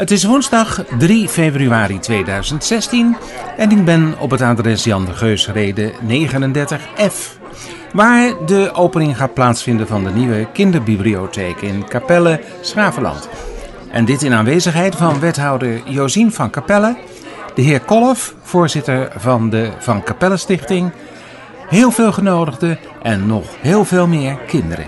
Het is woensdag 3 februari 2016 en ik ben op het adres Jan de Geusrede 39F, waar de opening gaat plaatsvinden van de nieuwe kinderbibliotheek in Capelle, Schravenland. En dit in aanwezigheid van wethouder Josien van Capelle, de heer Kolff, voorzitter van de Van Capelle Stichting, heel veel genodigden en nog heel veel meer kinderen.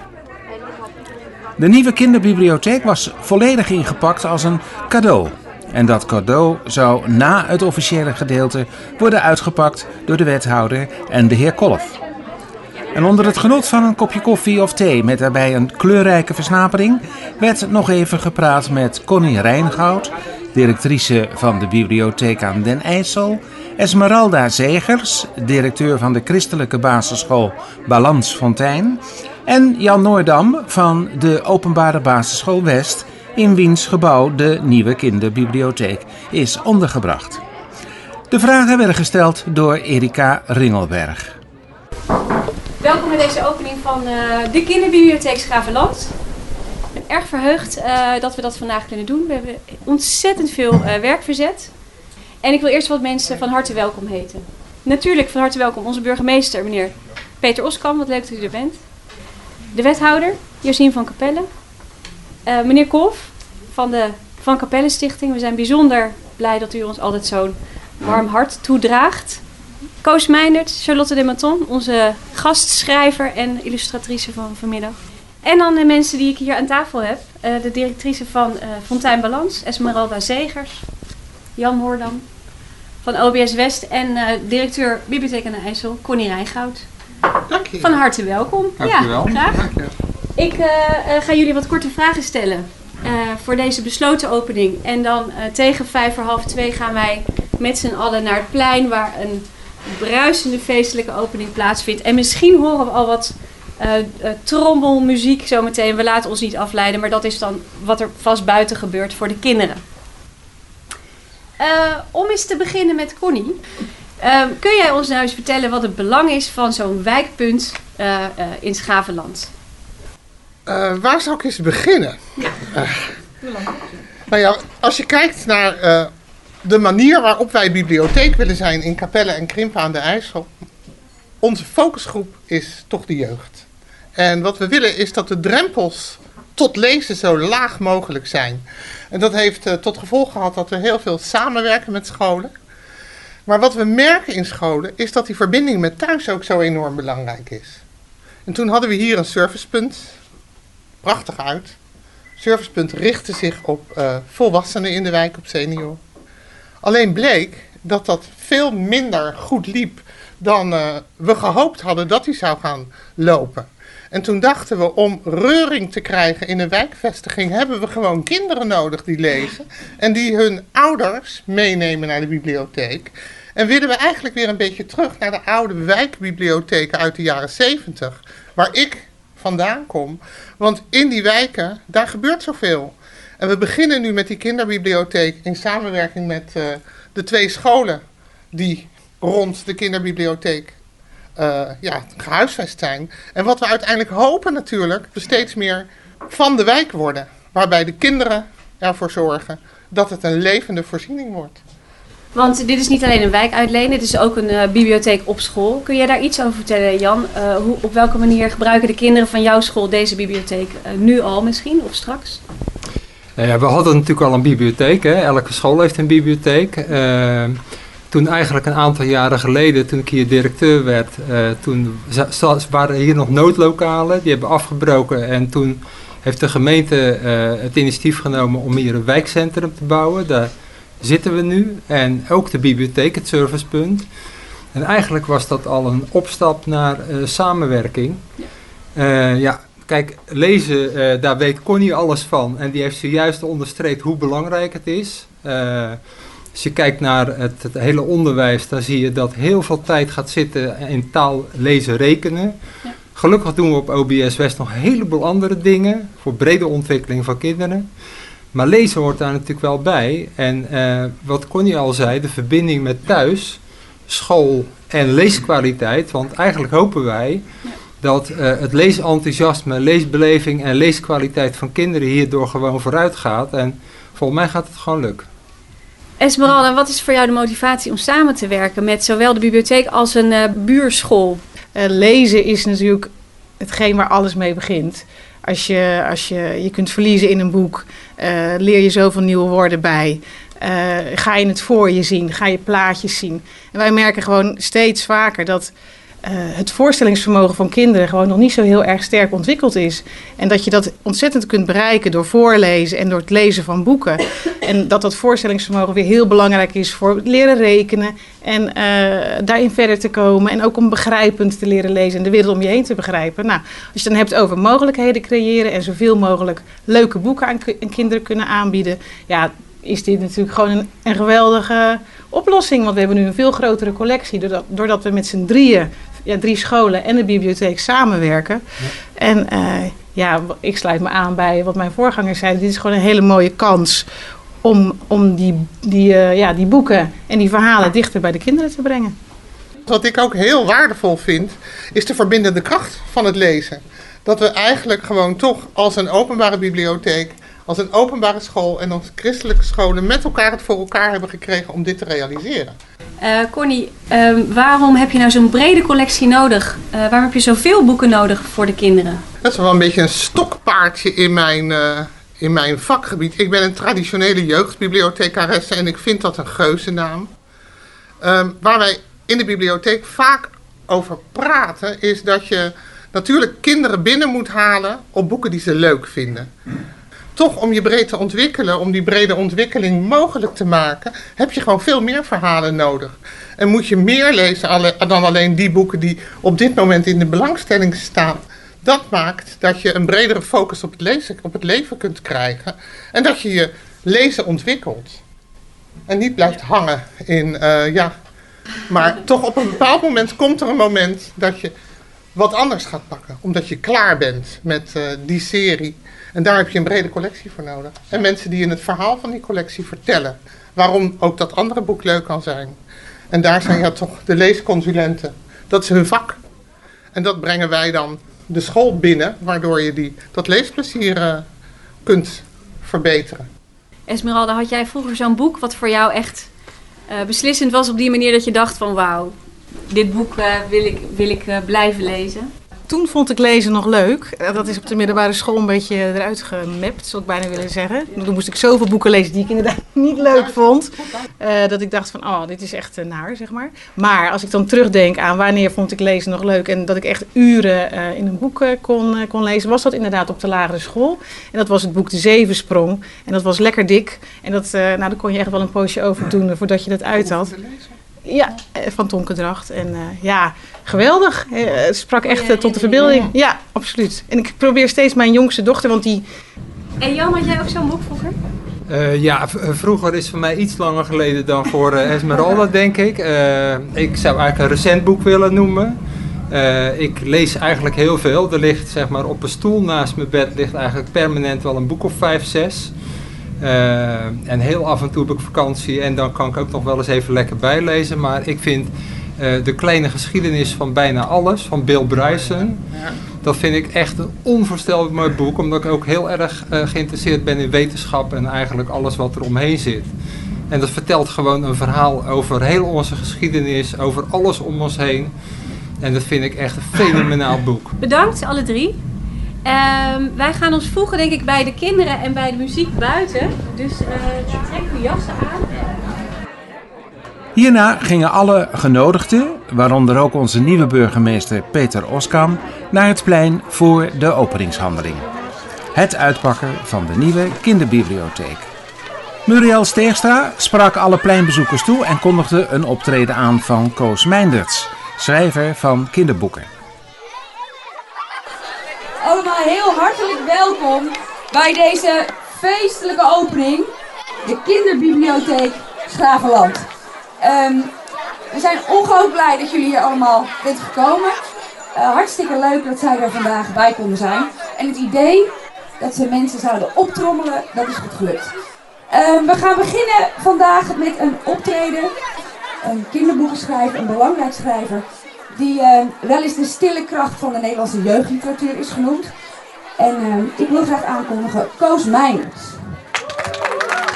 De nieuwe kinderbibliotheek was volledig ingepakt als een cadeau. En dat cadeau zou na het officiële gedeelte worden uitgepakt door de wethouder en de heer Kolff. En onder het genot van een kopje koffie of thee met daarbij een kleurrijke versnapering werd nog even gepraat met Connie Rijngoud, directrice van de bibliotheek aan Den IJssel, Esmeralda Zegers, directeur van de christelijke basisschool Balans Fontijn, en Jan Noordam van de openbare basisschool West, in wiens gebouw de nieuwe kinderbibliotheek is ondergebracht. De vragen werden gesteld door Erika Ringelberg. Welkom bij deze opening van de kinderbibliotheek Schravenland. Ik ben erg verheugd dat we dat vandaag kunnen doen. We hebben ontzettend veel werk verzet. En ik wil eerst wat mensen van harte welkom heten. Natuurlijk van harte welkom onze burgemeester, meneer Peter Oskam. Wat leuk dat u er bent. De wethouder, Josien van Capelle. Meneer Kolff van de Van Capelle Stichting. We zijn bijzonder blij dat u ons altijd zo'n warm hart toedraagt. Koos Meijnert, Charlotte de Maton, onze gastschrijver en illustratrice van vanmiddag. En dan de mensen die ik hier aan tafel heb. De directrice van Fontijn Balans, Esmeralda Zegers. Jan Noordam van OBS West en directeur Bibliotheek aan de IJssel, Connie Rijngoud. Dank je. Van harte welkom. Dank je wel. Graag. Dank je. Ik ga jullie wat korte vragen stellen voor deze besloten opening. En dan tegen 1:55 gaan wij met z'n allen naar het plein waar een bruisende feestelijke opening plaatsvindt. En misschien horen we al wat trommelmuziek zometeen. We laten ons niet afleiden, maar dat is dan wat er vast buiten gebeurt voor de kinderen. Om eens te beginnen met Connie. Kun jij ons nou eens vertellen wat het belang is van zo'n wijkpunt in Schravenland? Waar zou ik eens beginnen? Nou ja, als je kijkt naar de manier waarop wij bibliotheek willen zijn in Capelle en Krimpen aan de IJssel. Onze focusgroep is toch de jeugd. En wat we willen is dat de drempels tot lezen zo laag mogelijk zijn. En dat heeft tot gevolg gehad dat we heel veel samenwerken met scholen. Maar wat we merken in scholen is dat die verbinding met thuis ook zo enorm belangrijk is. En toen hadden we hier een servicepunt. Prachtig uit. Servicepunt richtte zich op volwassenen in de wijk, op senior. Alleen bleek dat dat veel minder goed liep dan we gehoopt hadden dat hij zou gaan lopen. En toen dachten we, om reuring te krijgen in een wijkvestiging hebben we gewoon kinderen nodig die lezen. En die hun ouders meenemen naar de bibliotheek. En willen we eigenlijk weer een beetje terug naar de oude wijkbibliotheken uit de jaren 70. Waar ik vandaan kom. Want in die wijken, daar gebeurt zoveel. En we beginnen nu met die kinderbibliotheek in samenwerking met de 2 scholen die rond de kinderbibliotheek gehuisvest zijn. En wat we uiteindelijk hopen natuurlijk, we steeds meer van de wijk worden. Waarbij de kinderen ervoor zorgen dat het een levende voorziening wordt. Want dit is niet alleen een wijkuitlenen, het is ook een bibliotheek op school. Kun jij daar iets over vertellen, Jan? Op welke manier gebruiken de kinderen van jouw school deze bibliotheek? Nu al misschien, of straks? Ja, we hadden natuurlijk al een bibliotheek. Hè? Elke school heeft een bibliotheek. Toen eigenlijk een aantal jaren geleden, toen ik hier directeur werd, toen waren hier nog noodlokalen. Die hebben afgebroken en toen heeft de gemeente het initiatief genomen om hier een wijkcentrum te bouwen. Daar zitten we nu. En ook de bibliotheek, het servicepunt. En eigenlijk was dat al een opstap naar samenwerking. Kijk, lezen, daar weet Connie alles van. En die heeft zojuist onderstreept hoe belangrijk het is. Als je kijkt naar het hele onderwijs, dan zie je dat heel veel tijd gaat zitten in taal, lezen, rekenen. Ja. Gelukkig doen we op OBS West nog een heleboel andere dingen voor brede ontwikkeling van kinderen. Maar lezen hoort daar natuurlijk wel bij. En wat Connie al zei, de verbinding met thuis, school en leeskwaliteit. Want eigenlijk hopen wij dat het leesenthousiasme, leesbeleving en leeskwaliteit van kinderen hierdoor gewoon vooruit gaat. En volgens mij gaat het gewoon lukken. Esmeralda, wat is voor jou de motivatie om samen te werken met zowel de bibliotheek als een buurschool? Lezen is natuurlijk hetgeen waar alles mee begint. Als je kunt verliezen in een boek, leer je zoveel nieuwe woorden bij. Ga je het voor je zien, ga je plaatjes zien. En wij merken gewoon steeds vaker dat het voorstellingsvermogen van kinderen gewoon nog niet zo heel erg sterk ontwikkeld is. En dat je dat ontzettend kunt bereiken door voorlezen en door het lezen van boeken. En dat voorstellingsvermogen weer heel belangrijk is voor het leren rekenen en daarin verder te komen. En ook om begrijpend te leren lezen en de wereld om je heen te begrijpen. Nou, als je het dan hebt over mogelijkheden creëren en zoveel mogelijk leuke boeken aan kinderen kunnen aanbieden, ja, is dit natuurlijk gewoon een geweldige oplossing. Want we hebben nu een veel grotere collectie doordat we met z'n drieën, 3 scholen en de bibliotheek samenwerken. Ja. En ik sluit me aan bij wat mijn voorgangers zeiden. Dit is gewoon een hele mooie kans om die boeken en die verhalen dichter bij de kinderen te brengen. Wat ik ook heel waardevol vind, is de verbindende kracht van het lezen. Dat we eigenlijk gewoon toch als een openbare bibliotheek, als een openbare school en als christelijke scholen met elkaar het voor elkaar hebben gekregen om dit te realiseren. Connie, waarom heb je nou zo'n brede collectie nodig? Waarom heb je zoveel boeken nodig voor de kinderen? Dat is wel een beetje een stokpaardje in mijn vakgebied. Ik ben een traditionele jeugdbibliothecaresse en ik vind dat een geuzennaam. Waar wij in de bibliotheek vaak over praten is dat je natuurlijk kinderen binnen moet halen op boeken die ze leuk vinden. Toch om je breed te ontwikkelen, om die brede ontwikkeling mogelijk te maken, heb je gewoon veel meer verhalen nodig. En moet je meer lezen dan alleen die boeken die op dit moment in de belangstelling staan. Dat maakt dat je een bredere focus op het leven kunt krijgen. En dat je je lezen ontwikkelt. En niet blijft hangen in, Maar toch op een bepaald moment komt er een moment dat je wat anders gaat pakken. Omdat je klaar bent met die serie. En daar heb je een brede collectie voor nodig. En mensen die in het verhaal van die collectie vertellen waarom ook dat andere boek leuk kan zijn. En daar zijn toch de leesconsulenten. Dat is hun vak. En dat brengen wij dan de school binnen, waardoor je dat leesplezier kunt verbeteren. Esmeralda, had jij vroeger zo'n boek wat voor jou echt beslissend was op die manier dat je dacht van wauw, dit boek wil ik blijven lezen? Toen vond ik lezen nog leuk. Dat is op de middelbare school een beetje eruit gemapt, zou ik bijna willen zeggen. Toen moest ik zoveel boeken lezen die ik inderdaad niet leuk vond. Dat ik dacht van, dit is echt naar, zeg maar. Maar als ik dan terugdenk aan wanneer vond ik lezen nog leuk en dat ik echt uren in een boek kon lezen, was dat inderdaad op de lagere school. En dat was het boek De Zevensprong. En dat was lekker dik. En daar kon je echt wel een poosje over doen voordat je dat uit had. Ja, van Tonke Dracht. En geweldig. Het sprak echt tot de verbeelding. Ja, absoluut. En ik probeer steeds mijn jongste dochter, want die... En Jan, had jij ook zo'n boek vroeger? Vroeger is voor mij iets langer geleden dan voor Esmeralda, denk ik. Ik zou eigenlijk een recent boek willen noemen. Ik lees eigenlijk heel veel. Er ligt zeg maar op een stoel naast mijn bed ligt eigenlijk permanent wel een boek of 5, 6. En heel af en toe heb ik vakantie en dan kan ik ook nog wel eens even lekker bijlezen. Maar ik vind De Kleine Geschiedenis van Bijna Alles van Bill Bryson, dat vind ik echt een onvoorstelbaar mooi boek. Omdat ik ook heel erg geïnteresseerd ben in wetenschap en eigenlijk alles wat er omheen zit. En dat vertelt gewoon een verhaal over heel onze geschiedenis, over alles om ons heen. En dat vind ik echt een fenomenaal boek. Bedankt alle 3. Wij gaan ons voegen denk ik bij de kinderen en bij de muziek buiten. Dus trek uw jassen aan. Hierna gingen alle genodigden, waaronder ook onze nieuwe burgemeester Peter Oskam, naar het plein voor de openingshandeling. Het uitpakken van de nieuwe kinderbibliotheek. Muriel Steegstra sprak alle pleinbezoekers toe en kondigde een optreden aan van Koos Meinderts, schrijver van kinderboeken. Allemaal heel hartelijk welkom bij deze feestelijke opening, de Kinderbibliotheek Schravenland. We zijn ongelooflijk blij dat jullie hier allemaal bent gekomen. Hartstikke leuk dat zij er vandaag bij konden zijn. En het idee dat ze mensen zouden optrommelen, dat is goed gelukt. We gaan beginnen vandaag met een optreden. Een kinderboekenschrijver, een belangrijk schrijver, die wel eens de stille kracht van de Nederlandse jeugdliteratuur is genoemd. En ik wil graag aankondigen Koos Meinderts.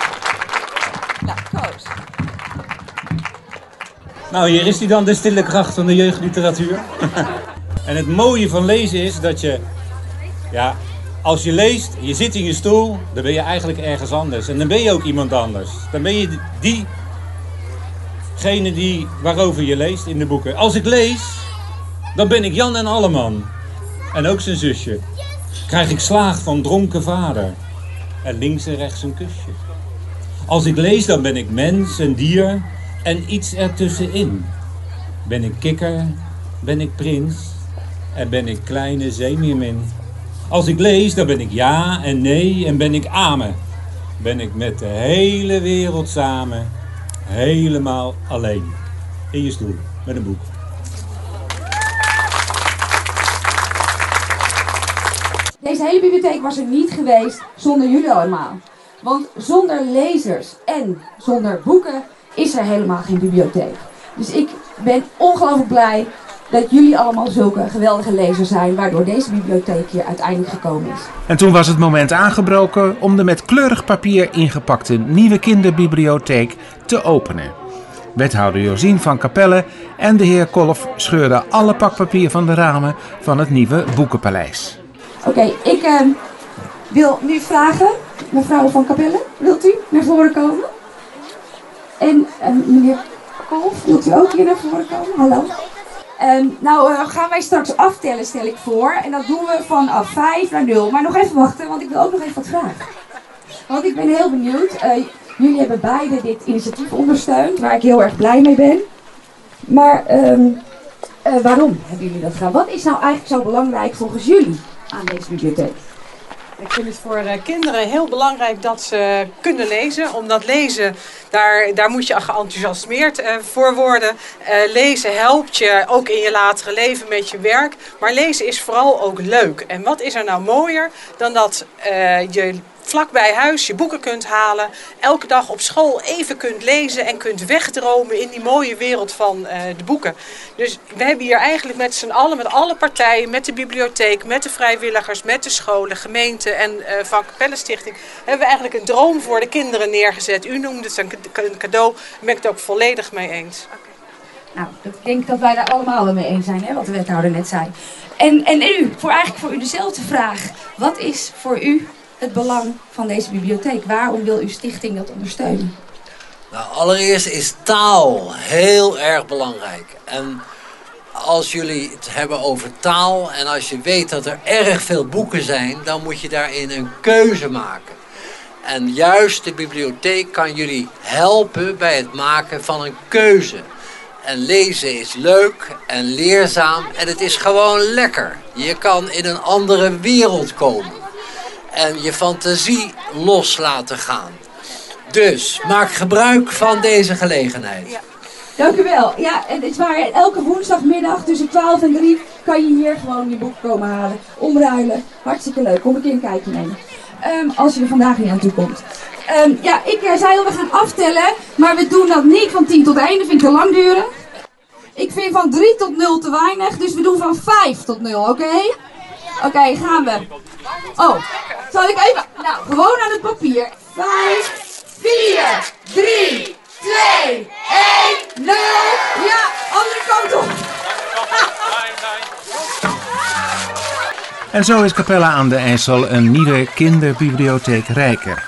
Nou, hier is hij dan, de stille kracht van de jeugdliteratuur. En het mooie van lezen is dat je, ja, als je leest, je zit in je stoel, dan ben je eigenlijk ergens anders. En dan ben je ook iemand anders. Dan ben je diegene waarover je leest in de boeken. Als ik lees, dan ben ik Jan en Alleman. En ook zijn zusje. Krijg ik slaag van dronken vader. En links en rechts een kusje. Als ik lees, dan ben ik mens en dier en iets ertussenin. Ben ik kikker, ben ik prins en ben ik kleine zeemeermin. Als ik lees, dan ben ik ja en nee en ben ik amen. Ben ik met de hele wereld samen, helemaal alleen. In je stoel, met een boek. Deze hele bibliotheek was er niet geweest zonder jullie allemaal. Want zonder lezers en zonder boeken is er helemaal geen bibliotheek. Dus ik ben ongelooflijk blij dat jullie allemaal zulke geweldige lezers zijn, waardoor deze bibliotheek hier uiteindelijk gekomen is. En toen was het moment aangebroken om de met kleurig papier ingepakte nieuwe kinderbibliotheek te openen. Wethouder Josien van Capelle en de heer Kolf scheurden alle pakpapier van de ramen van het nieuwe Boekenpaleis. Oké, ik wil nu vragen, mevrouw van Capelle, wilt u naar voren komen? En meneer Kolf, wilt u ook hier naar voren komen? Hallo. Nou gaan wij straks aftellen, stel ik voor. En dat doen we vanaf 5 naar 0. Maar nog even wachten, want ik wil ook nog even wat vragen. Want ik ben heel benieuwd. Jullie hebben beide dit initiatief ondersteund, waar ik heel erg blij mee ben. Maar waarom hebben jullie dat gedaan? Wat is nou eigenlijk zo belangrijk volgens jullie aan deze bibliotheek? Ik vind het voor kinderen heel belangrijk dat ze kunnen lezen. Omdat lezen, daar moet je geenthousiasmeerd voor worden. Lezen helpt je ook in je latere leven met je werk. Maar lezen is vooral ook leuk. En wat is er nou mooier dan dat je vlakbij huis je boeken kunt halen. Elke dag op school even kunt lezen en kunt wegdromen in die mooie wereld van de boeken. Dus we hebben hier eigenlijk met z'n allen, met alle partijen, met de bibliotheek, met de vrijwilligers, met de scholen, gemeente en Van Capelle Stichting, hebben we eigenlijk een droom voor de kinderen neergezet. U noemde het een cadeau, daar ben ik het ook volledig mee eens. Nou, ik denk dat wij daar allemaal mee eens zijn, hè, wat de wethouder net zei. En u, eigenlijk voor u dezelfde vraag. Wat is voor u het belang van deze bibliotheek? Waarom wil uw stichting dat ondersteunen? Nou, allereerst is taal heel erg belangrijk. En als jullie het hebben over taal en als je weet dat er erg veel boeken zijn, dan moet je daarin een keuze maken. En juist de bibliotheek kan jullie helpen bij het maken van een keuze. En lezen is leuk en leerzaam en het is gewoon lekker. Je kan in een andere wereld komen. En je fantasie los laten gaan. Dus maak gebruik van deze gelegenheid. Ja. Dank u wel. Ja, en het is waar, elke woensdagmiddag tussen 12 en 3 kan je hier gewoon je boek komen halen. Omruilen. Hartstikke leuk. Kom een keer een kijkje nemen. Als je er vandaag niet aan toe komt. Ja, ik zei al, we gaan aftellen. Maar we doen dat niet van 10 tot 1. Dat vind ik te lang duren. Ik vind van 3 tot 0 te weinig. Dus we doen van 5 tot 0, oké? Oké, gaan we. Oh, zal ik even... Nou, gewoon aan het papier. 5, 4, 3, 2, 1, 0. Ja, andere kant op. En zo is Capelle aan de IJssel een nieuwe kinderbibliotheek rijker.